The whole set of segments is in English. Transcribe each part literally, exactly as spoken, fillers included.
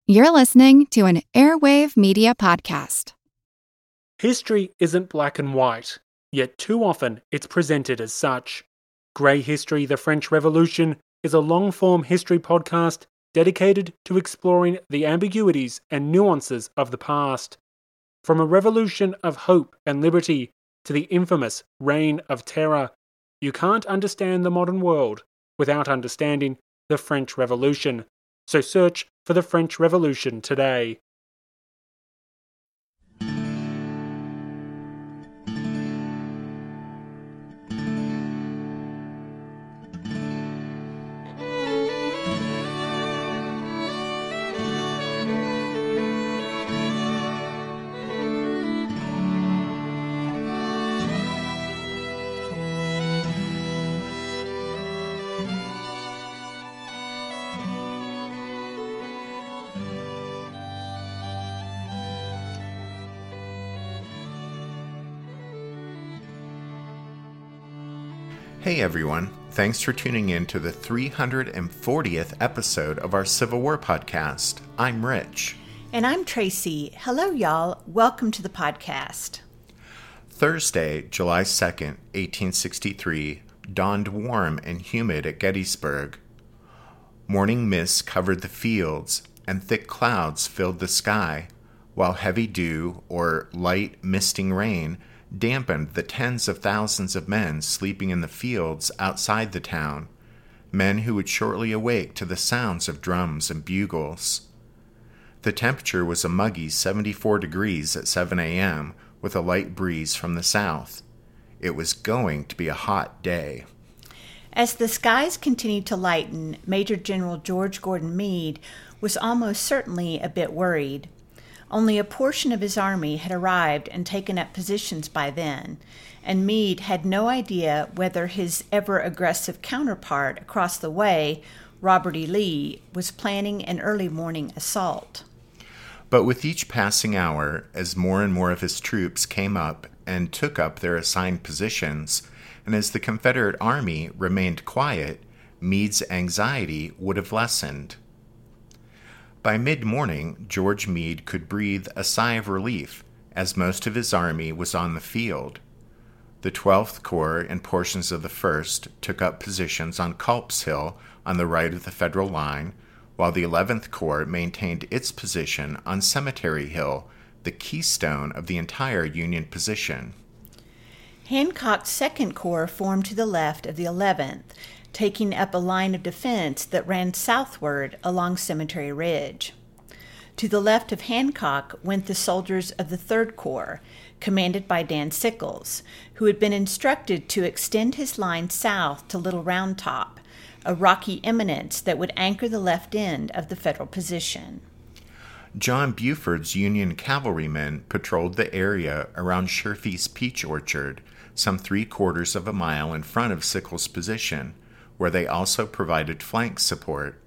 You're listening to an Airwave Media Podcast. History isn't black and white, yet too often it's presented as such. Grey History, the French Revolution, is a long-form history podcast dedicated to exploring the ambiguities and nuances of the past. From a revolution of hope and liberty to the infamous Reign of Terror, you can't understand the modern world without understanding the French Revolution. So search for the French Revolution today. Hey everyone, thanks for tuning in to the three hundred fortieth episode of our Civil War podcast. I'm Rich. And I'm Tracy. Hello y'all, welcome to the podcast. Thursday, July second, eighteen sixty-three, dawned warm and humid at Gettysburg. Morning mists covered the fields, and thick clouds filled the sky, while heavy dew, or light misting rain, dampened the tens of thousands of men sleeping in the fields outside the town, men who would shortly awake to the sounds of drums and bugles. The temperature was a muggy seventy-four degrees at seven a.m., with a light breeze from the south. It was going to be a hot day. As the skies continued to lighten, Major General George Gordon Meade was almost certainly a bit worried. Only a portion of his army had arrived and taken up positions by then, and Meade had no idea whether his ever-aggressive counterpart across the way, Robert E. Lee, was planning an early morning assault. But with each passing hour, as more and more of his troops came up and took up their assigned positions, and as the Confederate Army remained quiet, Meade's anxiety would have lessened. By mid-morning, George Meade could breathe a sigh of relief, as most of his army was on the field. The twelfth Corps and portions of the first took up positions on Culp's Hill on the right of the Federal line, while the eleventh Corps maintained its position on Cemetery Hill, the keystone of the entire Union position. Hancock's second Corps formed to the left of the eleventh, taking up a line of defense that ran southward along Cemetery Ridge. To the left of Hancock went the soldiers of the third Corps, commanded by Dan Sickles, who had been instructed to extend his line south to Little Round Top, a rocky eminence that would anchor the left end of the Federal position. John Buford's Union cavalrymen patrolled the area around Sherfy's Peach Orchard, some three quarters of a mile in front of Sickles' position, where they also provided flank support.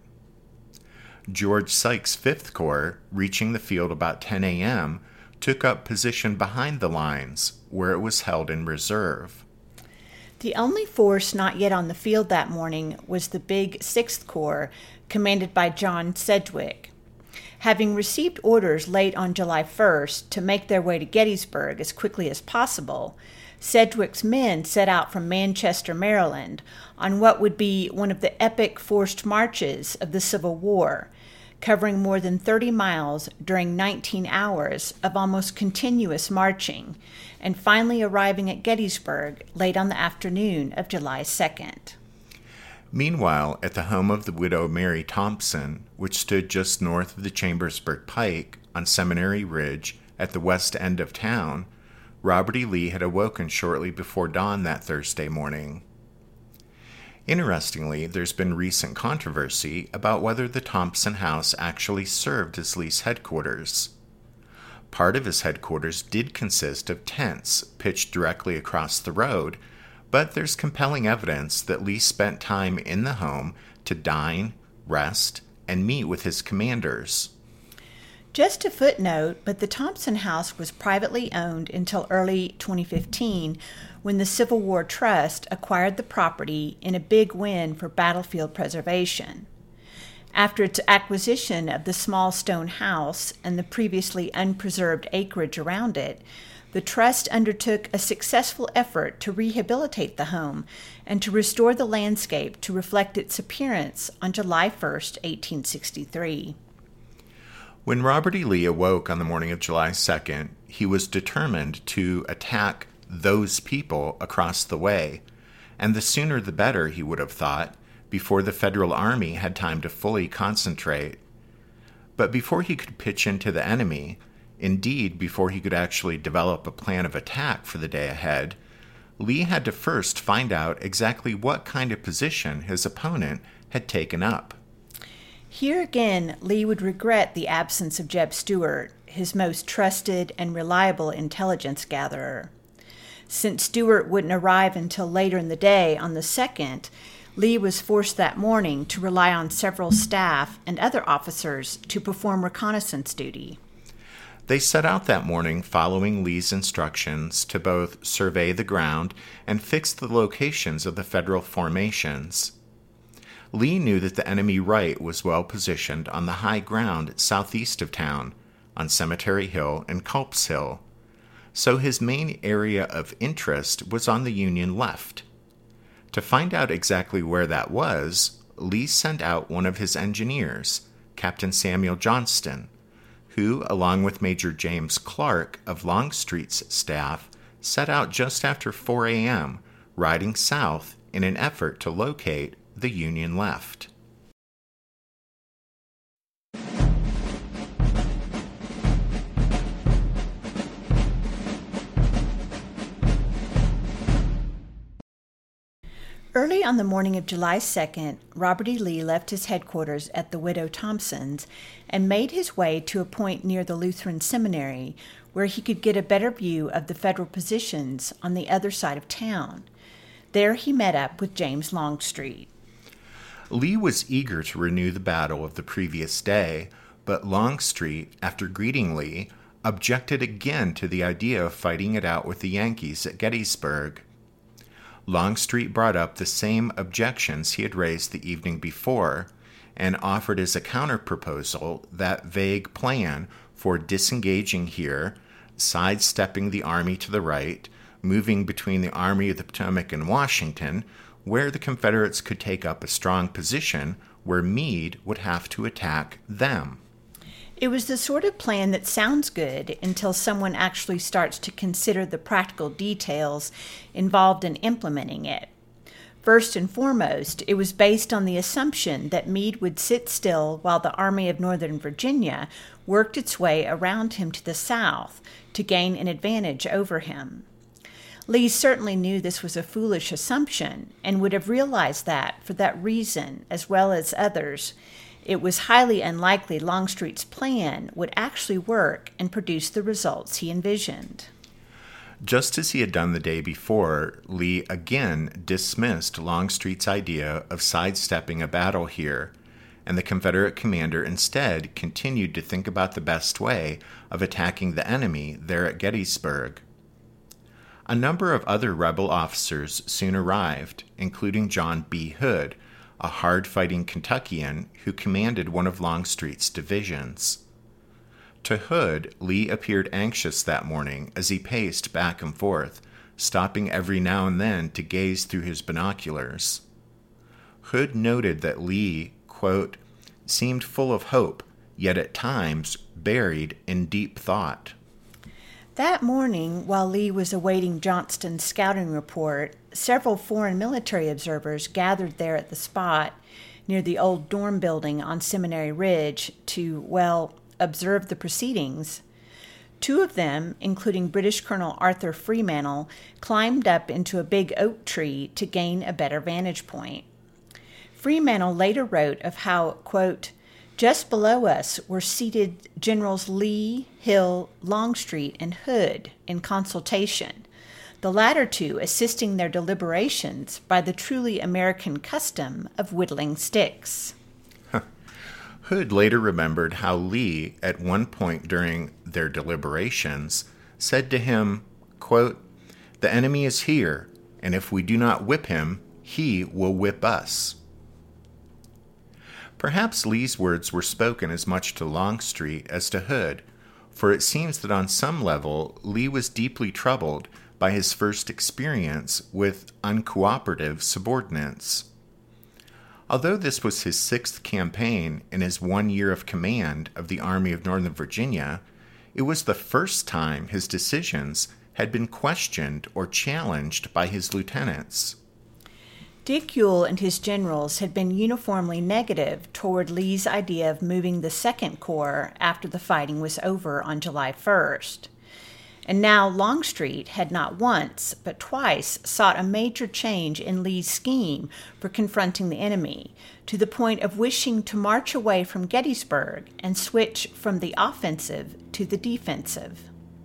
George Sykes' fifth Corps, reaching the field about ten a.m., took up position behind the lines, where it was held in reserve. The only force not yet on the field that morning was the big sixth Corps, commanded by John Sedgwick. Having received orders late on July first to make their way to Gettysburg as quickly as possible, Sedgwick's men set out from Manchester, Maryland, on what would be one of the epic forced marches of the Civil War, covering more than thirty miles during nineteen hours of almost continuous marching, and finally arriving at Gettysburg late on the afternoon of July second. Meanwhile, at the home of the widow Mary Thompson, which stood just north of the Chambersburg Pike on Seminary Ridge at the west end of town, Robert E. Lee had awoken shortly before dawn that Thursday morning. Interestingly, there's been recent controversy about whether the Thompson house actually served as Lee's headquarters. Part of his headquarters did consist of tents pitched directly across the road, but there's compelling evidence that Lee spent time in the home to dine, rest, and meet with his commanders. Just a footnote, but the Thompson House was privately owned until early twenty fifteen, when the Civil War Trust acquired the property in a big win for battlefield preservation. After its acquisition of the small stone house and the previously unpreserved acreage around it, the trust undertook a successful effort to rehabilitate the home and to restore the landscape to reflect its appearance on July first, eighteen sixty-three. When Robert E. Lee awoke on the morning of July second, he was determined to attack those people across the way, and the sooner the better, he would have thought, before the Federal Army had time to fully concentrate. But before he could pitch into the enemy, indeed before he could actually develop a plan of attack for the day ahead, Lee had to first find out exactly what kind of position his opponent had taken up. Here again, Lee would regret the absence of Jeb Stuart, his most trusted and reliable intelligence gatherer. Since Stuart wouldn't arrive until later in the day on the second, Lee was forced that morning to rely on several staff and other officers to perform reconnaissance duty. They set out that morning following Lee's instructions to both survey the ground and fix the locations of the Federal formations. Lee knew that the enemy right was well positioned on the high ground southeast of town, on Cemetery Hill and Culp's Hill, so his main area of interest was on the Union left. To find out exactly where that was, Lee sent out one of his engineers, Captain Samuel Johnston, who, along with Major James Clark of Longstreet's staff, set out just after four a.m., riding south in an effort to locate the Union left. Early on the morning of July second, Robert E. Lee left his headquarters at the Widow Thompson's and made his way to a point near the Lutheran Seminary where he could get a better view of the Federal positions on the other side of town. There he met up with James Longstreet. Lee was eager to renew the battle of the previous day, but Longstreet, after greeting Lee, objected again to the idea of fighting it out with the Yankees at Gettysburg. Longstreet brought up the same objections he had raised the evening before and offered as a counterproposal that vague plan for disengaging here, sidestepping the army to the right, moving between the Army of the Potomac and Washington, where the Confederates could take up a strong position where Meade would have to attack them. It was the sort of plan that sounds good until someone actually starts to consider the practical details involved in implementing it. First and foremost, it was based on the assumption that Meade would sit still while the Army of Northern Virginia worked its way around him to the south to gain an advantage over him. Lee certainly knew this was a foolish assumption and would have realized that, for that reason, as well as others, it was highly unlikely Longstreet's plan would actually work and produce the results he envisioned. Just as he had done the day before, Lee again dismissed Longstreet's idea of sidestepping a battle here, and the Confederate commander instead continued to think about the best way of attacking the enemy there at Gettysburg. A number of other rebel officers soon arrived, including John B. Hood, a hard-fighting Kentuckian who commanded one of Longstreet's divisions. To Hood, Lee appeared anxious that morning as he paced back and forth, stopping every now and then to gaze through his binoculars. Hood noted that Lee, quote, seemed full of hope, yet at times buried in deep thought. That morning, while Lee was awaiting Johnston's scouting report, several foreign military observers gathered there at the spot near the old dorm building on Seminary Ridge to, well, observe the proceedings. Two of them, including British Colonel Arthur Freemantle, climbed up into a big oak tree to gain a better vantage point. Freemantle later wrote of how, quote, just below us were seated Generals Lee, Hill, Longstreet, and Hood in consultation, the latter two assisting their deliberations by the truly American custom of whittling sticks. Hood later remembered how Lee, at one point during their deliberations, said to him, quote, the enemy is here, and if we do not whip him, he will whip us. Perhaps Lee's words were spoken as much to Longstreet as to Hood, for it seems that on some level Lee was deeply troubled by his first experience with uncooperative subordinates. Although this was his sixth campaign in his one year of command of the Army of Northern Virginia, it was the first time his decisions had been questioned or challenged by his lieutenants. Dick Ewell and his generals had been uniformly negative toward Lee's idea of moving the Second Corps after the fighting was over on July first. And now Longstreet had not once, but twice, sought a major change in Lee's scheme for confronting the enemy, to the point of wishing to march away from Gettysburg and switch from the offensive to the defensive.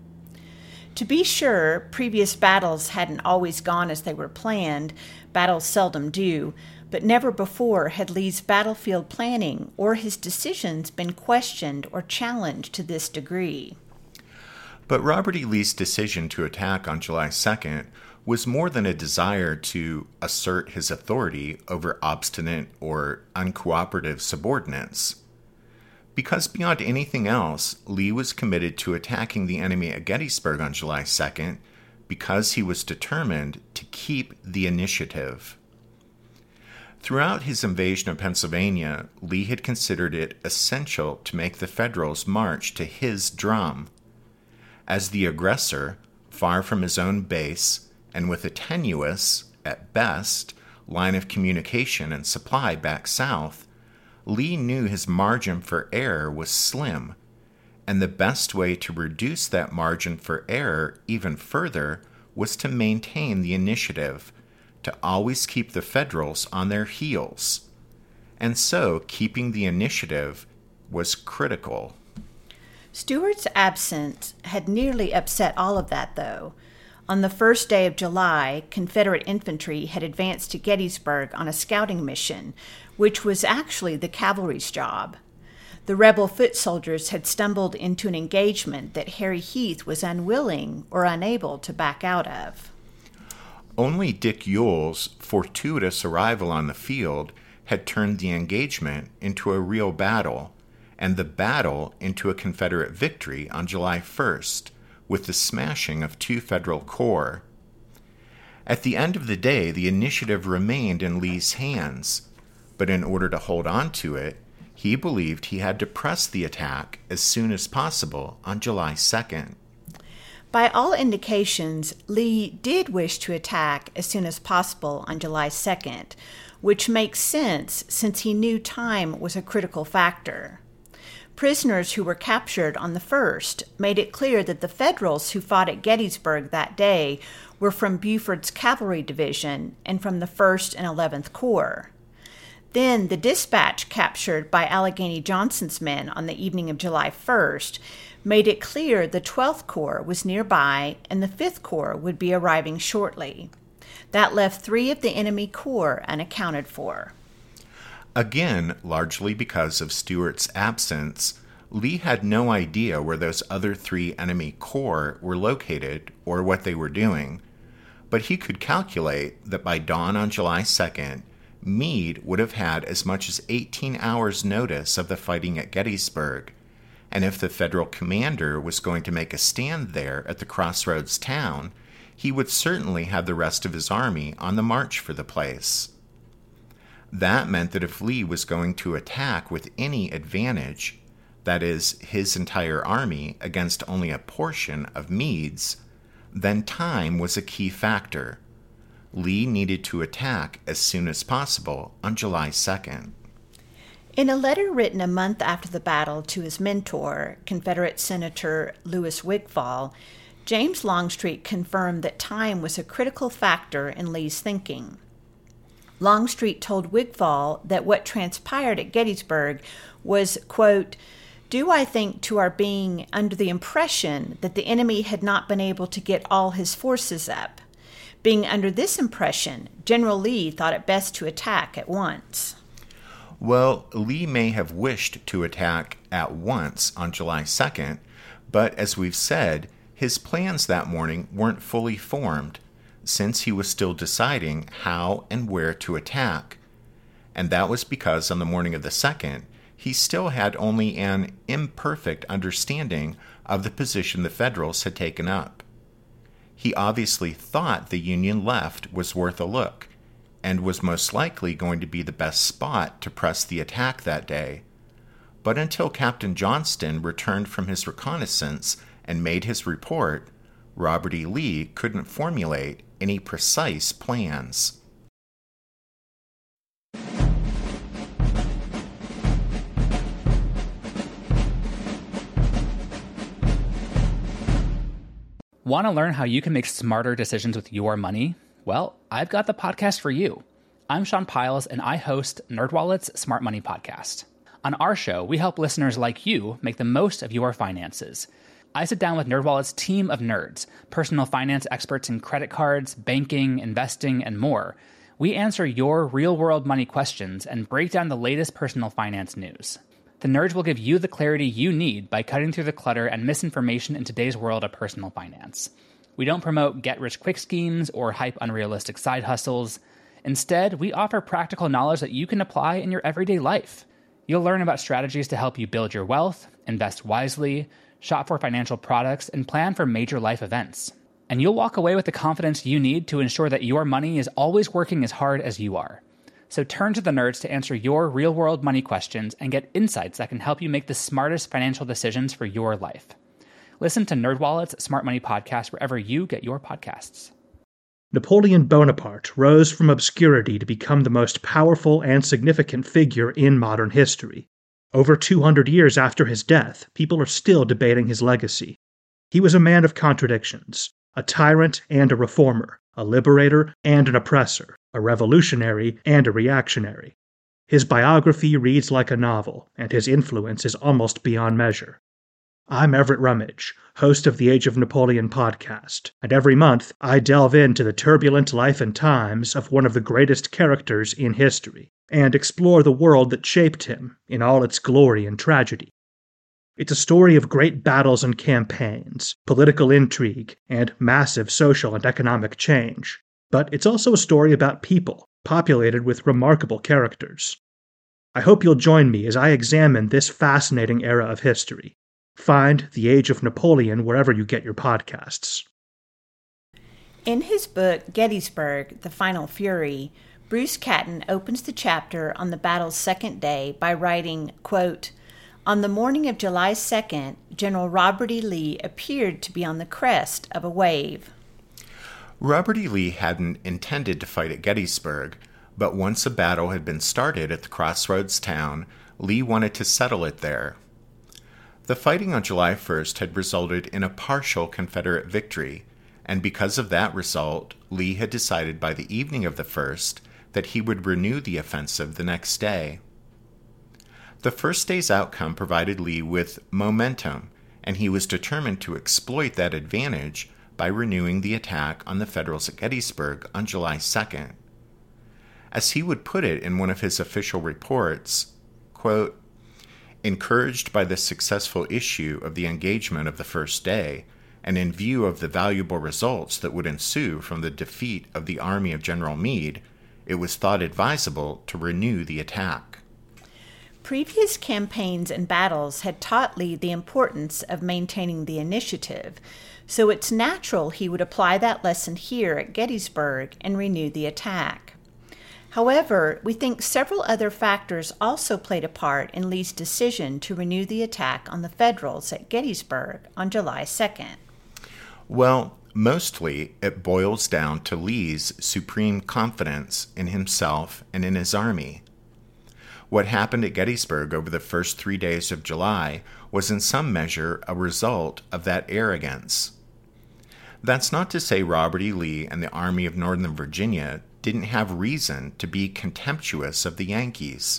To be sure, previous battles hadn't always gone as they were planned. Battles seldom do, but never before had Lee's battlefield planning or his decisions been questioned or challenged to this degree. But Robert E. Lee's decision to attack on July second was more than a desire to assert his authority over obstinate or uncooperative subordinates. Because beyond anything else, Lee was committed to attacking the enemy at Gettysburg on July second because he was determined to keep the initiative. Throughout his invasion of Pennsylvania, Lee had considered it essential to make the Federals march to his drum. As the aggressor, far from his own base, and with a tenuous, at best, line of communication and supply back south, Lee knew his margin for error was slim, and the best way to reduce that margin for error even further was to maintain the initiative, to always keep the Federals on their heels. And so keeping the initiative was critical. Stuart's absence had nearly upset all of that, though. On the first day of July, Confederate infantry had advanced to Gettysburg on a scouting mission, which was actually the cavalry's job. The rebel foot soldiers had stumbled into an engagement that Harry Heath was unwilling or unable to back out of. Only Dick Ewell's fortuitous arrival on the field had turned the engagement into a real battle, and the battle into a Confederate victory on July first, with the smashing of two Federal corps. At the end of the day, the initiative remained in Lee's hands, but in order to hold on to it, he believed he had to press the attack as soon as possible on July second. By all indications, Lee did wish to attack as soon as possible on July second, which makes sense since he knew time was a critical factor. Prisoners who were captured on the first made it clear that the Federals who fought at Gettysburg that day were from Buford's Cavalry Division and from the first and eleventh Corps. Then the dispatch captured by Allegheny Johnson's men on the evening of July first made it clear the twelfth Corps was nearby and the fifth Corps would be arriving shortly. That left three of the enemy corps unaccounted for. Again, largely because of Stuart's absence, Lee had no idea where those other three enemy corps were located or what they were doing, but he could calculate that by dawn on July second, Meade would have had as much as eighteen hours' notice of the fighting at Gettysburg, and if the Federal commander was going to make a stand there at the crossroads town, he would certainly have the rest of his army on the march for the place. That meant that if Lee was going to attack with any advantage, that is, his entire army against only a portion of Meade's, then time was a key factor. Lee needed to attack as soon as possible on July second. In a letter written a month after the battle to his mentor, Confederate Senator Louis Wigfall, James Longstreet confirmed that time was a critical factor in Lee's thinking. Longstreet told Wigfall that what transpired at Gettysburg was, quote, due, I think, to our being under the impression that the enemy had not been able to get all his forces up. Being under this impression, General Lee thought it best to attack at once. Well, Lee may have wished to attack at once on July second, but as we've said, his plans that morning weren't fully formed, since he was still deciding how and where to attack. and that was because on the morning of the second, he still had only an imperfect understanding of the position the Federals had taken up. He obviously thought the Union left was worth a look, and was most likely going to be the best spot to press the attack that day. But until Captain Johnston returned from his reconnaissance and made his report, Robert E. Lee couldn't formulate any precise plans. Want to learn how you can make smarter decisions with your money? Well, I've got the podcast for you. I'm Sean Piles, and I host NerdWallet's Smart Money Podcast. On our show, we help listeners like you make the most of your finances. I sit down with NerdWallet's team of nerds, personal finance experts in credit cards, banking, investing, and more. We answer your real-world money questions and break down the latest personal finance news. The nerds will give you the clarity you need by cutting through the clutter and misinformation in today's world of personal finance. We don't promote get-rich-quick schemes or hype unrealistic side hustles. Instead, we offer practical knowledge that you can apply in your everyday life. You'll learn about strategies to help you build your wealth, invest wisely, shop for financial products, and plan for major life events. And you'll walk away with the confidence you need to ensure that your money is always working as hard as you are. So turn to the nerds to answer your real-world money questions and get insights that can help you make the smartest financial decisions for your life. Listen to NerdWallet's Smart Money Podcast wherever you get your podcasts. Napoleon Bonaparte rose from obscurity to become the most powerful and significant figure in modern history. Over two hundred years after his death, people are still debating his legacy. He was a man of contradictions, a tyrant and a reformer, a liberator and an oppressor, a revolutionary and a reactionary. His biography reads like a novel, and his influence is almost beyond measure. I'm Everett Rummage, host of the Age of Napoleon podcast, and every month I delve into the turbulent life and times of one of the greatest characters in history, and explore the world that shaped him in all its glory and tragedy. It's a story of great battles and campaigns, political intrigue, and massive social and economic change. But it's also a story about people, populated with remarkable characters. I hope you'll join me as I examine this fascinating era of history. Find The Age of Napoleon wherever you get your podcasts. In his book, Gettysburg, The Final Fury, Bruce Catton opens the chapter on the battle's second day by writing, quote, "On the morning of July second, General Robert E. Lee appeared to be on the crest of a wave." Robert E. Lee hadn't intended to fight at Gettysburg, but once a battle had been started at the crossroads town, Lee wanted to settle it there. The fighting on July first had resulted in a partial Confederate victory, and because of that result, Lee had decided by the evening of the first that he would renew the offensive the next day. The first day's outcome provided Lee with momentum, and he was determined to exploit that advantage by renewing the attack on the Federals at Gettysburg on July second. As he would put it in one of his official reports, quote, "Encouraged by the successful issue of the engagement of the first day, and in view of the valuable results that would ensue from the defeat of the army of General Meade, it was thought advisable to renew the attack." Previous campaigns and battles had taught Lee the importance of maintaining the initiative, so it's natural he would apply that lesson here at Gettysburg and renew the attack. However, we think several other factors also played a part in Lee's decision to renew the attack on the Federals at Gettysburg on July second. Well, mostly it boils down to Lee's supreme confidence in himself and in his army. What happened at Gettysburg over the first three days of July was in some measure a result of that arrogance. That's not to say Robert E. Lee and the Army of Northern Virginia didn't have reason to be contemptuous of the Yankees.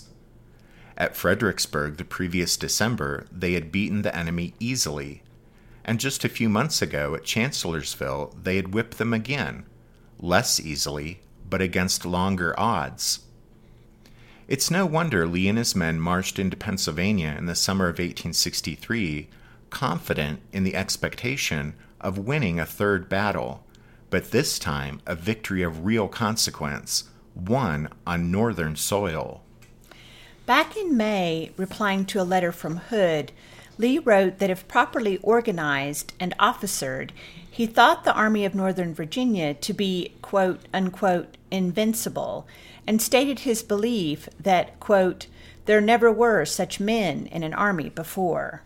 At Fredericksburg the previous December, they had beaten the enemy easily, and just a few months ago at Chancellorsville, they had whipped them again, less easily, but against longer odds. It's no wonder Lee and his men marched into Pennsylvania in the summer of eighteen sixty-three, confident in the expectation of winning a third battle, but this time a victory of real consequence, won on Northern soil. Back in May, replying to a letter from Hood, Lee wrote that if properly organized and officered, he thought the Army of Northern Virginia to be, quote, unquote, invincible, and stated his belief that, quote, there never were such men in an army before.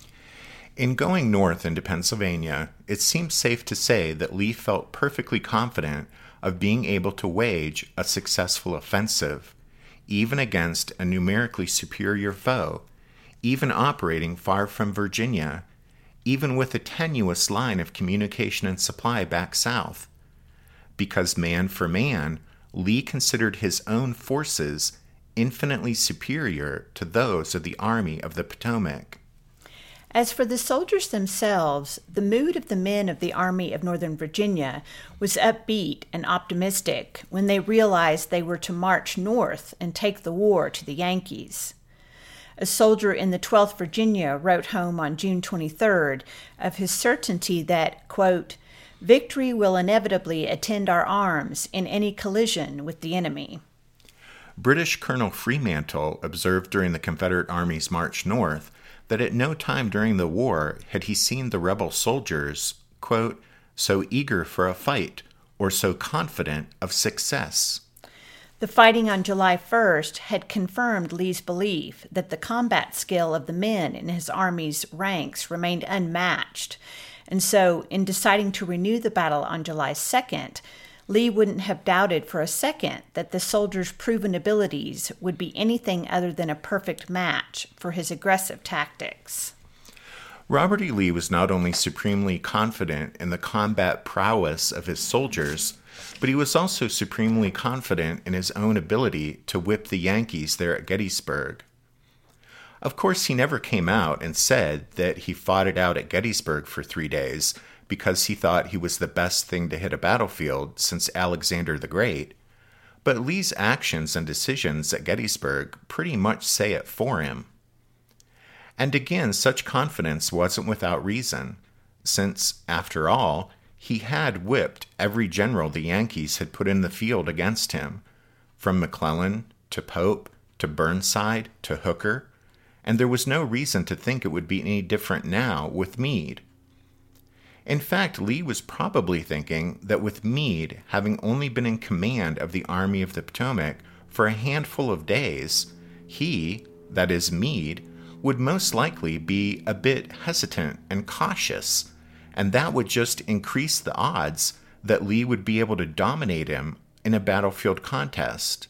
In going north into Pennsylvania, it seems safe to say that Lee felt perfectly confident of being able to wage a successful offensive, even against a numerically superior foe, even operating far from Virginia, even with a tenuous line of communication and supply back south. Because man for man, Lee considered his own forces infinitely superior to those of the Army of the Potomac. As for the soldiers themselves, the mood of the men of the Army of Northern Virginia was upbeat and optimistic when they realized they were to march north and take the war to the Yankees. A soldier in the twelfth Virginia wrote home on June twenty-third of his certainty that, quote, victory will inevitably attend our arms in any collision with the enemy. British Colonel Fremantle observed during the Confederate Army's march north that at no time during the war had he seen the rebel soldiers, quote, so eager for a fight or so confident of success. The fighting on July first had confirmed Lee's belief that the combat skill of the men in his army's ranks remained unmatched, and so in deciding to renew the battle on July second, Lee wouldn't have doubted for a second that the soldiers' proven abilities would be anything other than a perfect match for his aggressive tactics. Robert E. Lee was not only supremely confident in the combat prowess of his soldiers, but he was also supremely confident in his own ability to whip the Yankees there at Gettysburg. Of course, he never came out and said that he fought it out at Gettysburg for three days because he thought he was the best thing to hit a battlefield since Alexander the Great, but Lee's actions and decisions at Gettysburg pretty much say it for him. And again, such confidence wasn't without reason, since, after all, he had whipped every general the Yankees had put in the field against him, from McClellan to Pope to Burnside to Hooker, and there was no reason to think it would be any different now with Meade. In fact, Lee was probably thinking that with Meade having only been in command of the Army of the Potomac for a handful of days, he, that is Meade, would most likely be a bit hesitant and cautious, and that would just increase the odds that Lee would be able to dominate him in a battlefield contest.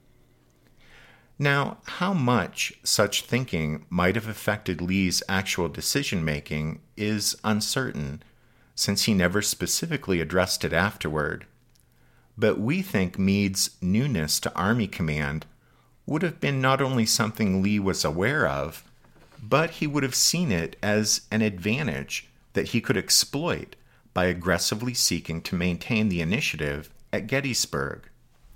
Now, how much such thinking might have affected Lee's actual decision-making is uncertain, since he never specifically addressed it afterward. But we think Meade's newness to Army command would have been not only something Lee was aware of, but he would have seen it as an advantage that he could exploit by aggressively seeking to maintain the initiative at Gettysburg.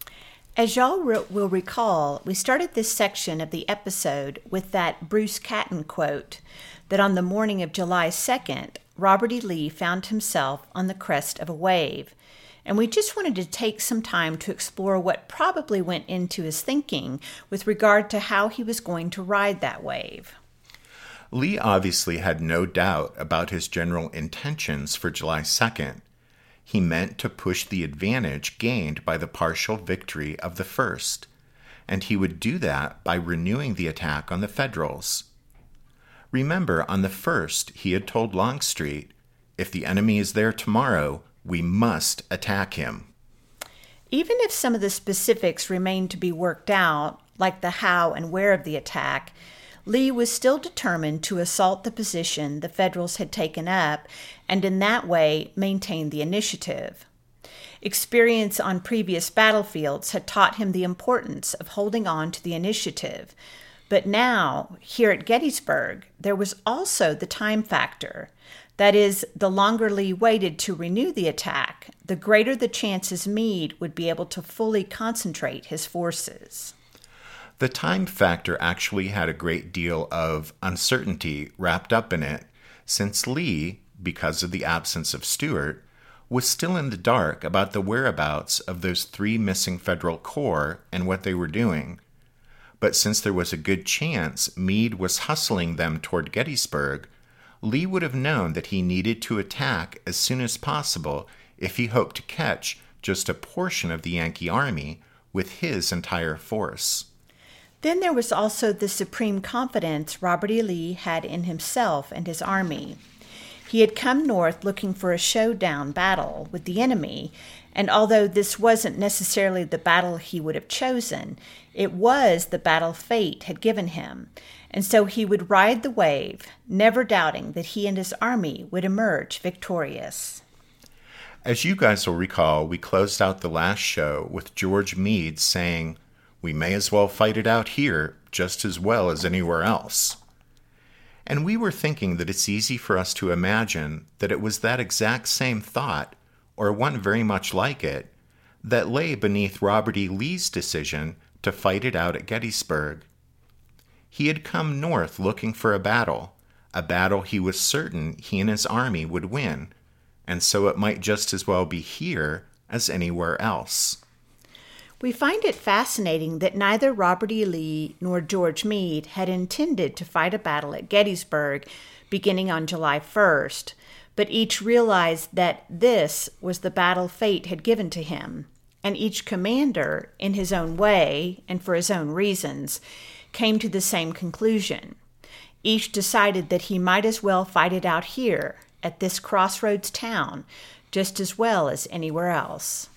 As y'all re- will recall, we started this section of the episode with that Bruce Catton quote that on the morning of July second, Robert E. Lee found himself on the crest of a wave, and we just wanted to take some time to explore what probably went into his thinking with regard to how he was going to ride that wave. Lee obviously had no doubt about his general intentions for July second. He meant to push the advantage gained by the partial victory of the first, and he would do that by renewing the attack on the Federals. Remember, on the first, he had told Longstreet, if the enemy is there tomorrow, we must attack him. Even if some of the specifics remained to be worked out, like the how and where of the attack, Lee was still determined to assault the position the Federals had taken up and in that way maintain the initiative. Experience on previous battlefields had taught him the importance of holding on to the initiative. But now, here at Gettysburg, there was also the time factor. That is, the longer Lee waited to renew the attack, the greater the chances Meade would be able to fully concentrate his forces. The time factor actually had a great deal of uncertainty wrapped up in it, since Lee, because of the absence of Stuart, was still in the dark about the whereabouts of those three missing Federal corps and what they were doing. but since there was a good chance Meade was hustling them toward Gettysburg, Lee would have known that he needed to attack as soon as possible if he hoped to catch just a portion of the Yankee army with his entire force. Then there was also the supreme confidence Robert E. Lee had in himself and his army. He had come north looking for a showdown battle with the enemy, and although this wasn't necessarily the battle he would have chosen, it was the battle fate had given him, and so he would ride the wave, never doubting that he and his army would emerge victorious. As you guys will recall, we closed out the last show with George Meade saying, "We may as well fight it out here just as well as anywhere else." And we were thinking that it's easy for us to imagine that it was that exact same thought, or one very much like it, that lay beneath Robert E. Lee's decision to fight it out at Gettysburg. He had come north looking for a battle, a battle he was certain he and his army would win, and so it might just as well be here as anywhere else. We find it fascinating that neither Robert E. Lee nor George Meade had intended to fight a battle at Gettysburg beginning on July first, but each realized that this was the battle fate had given to him, and each commander, in his own way and for his own reasons, came to the same conclusion. Each decided that he might as well fight it out here, at this crossroads town, just as well as anywhere else.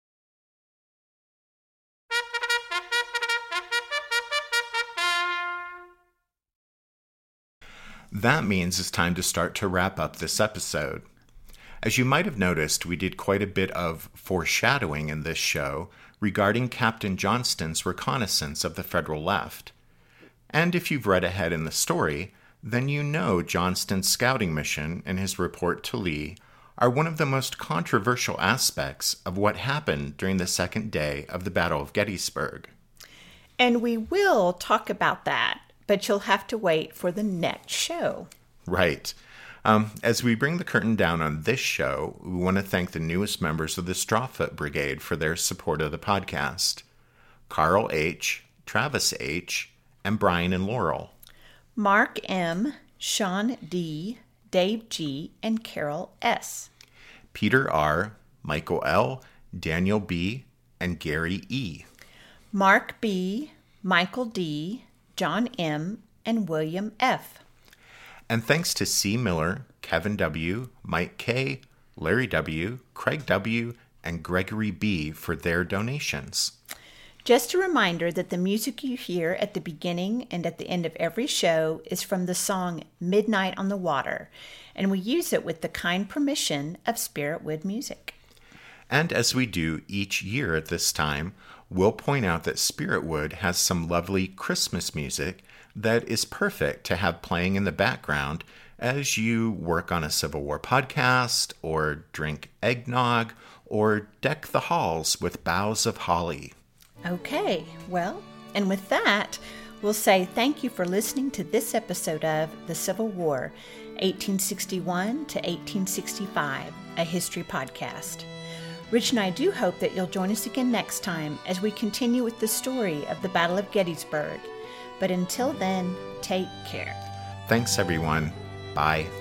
That means it's time to start to wrap up this episode. As you might have noticed, we did quite a bit of foreshadowing in this show regarding Captain Johnston's reconnaissance of the Federal left. And if you've read ahead in the story, then you know Johnston's scouting mission and his report to Lee are one of the most controversial aspects of what happened during the second day of the Battle of Gettysburg. And we will talk about that, but you'll have to wait for the next show. Right. Um, as we bring the curtain down on this show, we want to thank the newest members of the Strawfoot Brigade for their support of the podcast. Carl H., Travis H., and Brian and Laurel. Mark M., Sean D., Dave G., and Carol S. Peter R., Michael L., Daniel B., and Gary E. Mark B., Michael D., John M., and William F. And thanks to C. Miller, Kevin W., Mike K., Larry W., Craig W., and Gregory B. for their donations. Just a reminder that the music you hear at the beginning and at the end of every show is from the song Midnight on the Water, and we use it with the kind permission of Spiritwood Music. And as we do each year at this time, we'll point out that Spiritwood has some lovely Christmas music that is perfect to have playing in the background as you work on a Civil War podcast, or drink eggnog, or deck the halls with boughs of holly. Okay, well, and with that, we'll say thank you for listening to this episode of The Civil War, eighteen sixty-one to eighteen sixty-five, a history podcast. Rich and I do hope that you'll join us again next time as we continue with the story of the Battle of Gettysburg. But until then, take care. Thanks, everyone. Bye.